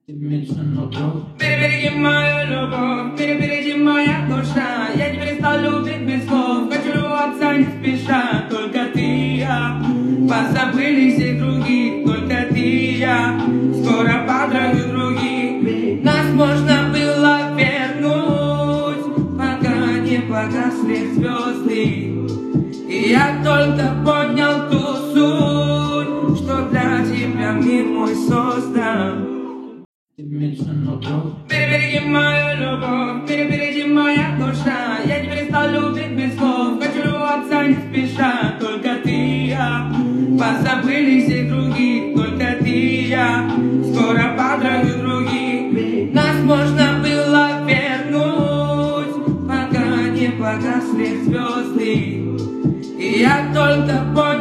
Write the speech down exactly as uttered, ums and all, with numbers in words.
Перебереги мою любовь, перебереги моя душа. Я не перестал любить без слов, хочу любоваться не спеша. Только ты и я, позабыли все другие. Только ты и я, скоро подрою других. Нас можно было вернуть, пока не погасли звезды. И я только понял ту суть, что для тебя мир мой создан. Перебереги мою любовь, перебереги моя душа. Я не перестал любить без слов, хочу любоваться не спеша. Только ты и я, позабыли все других. Только ты и я, скоро подрою других. Нас можно было вернуть, пока не погасли звезды. И я только понял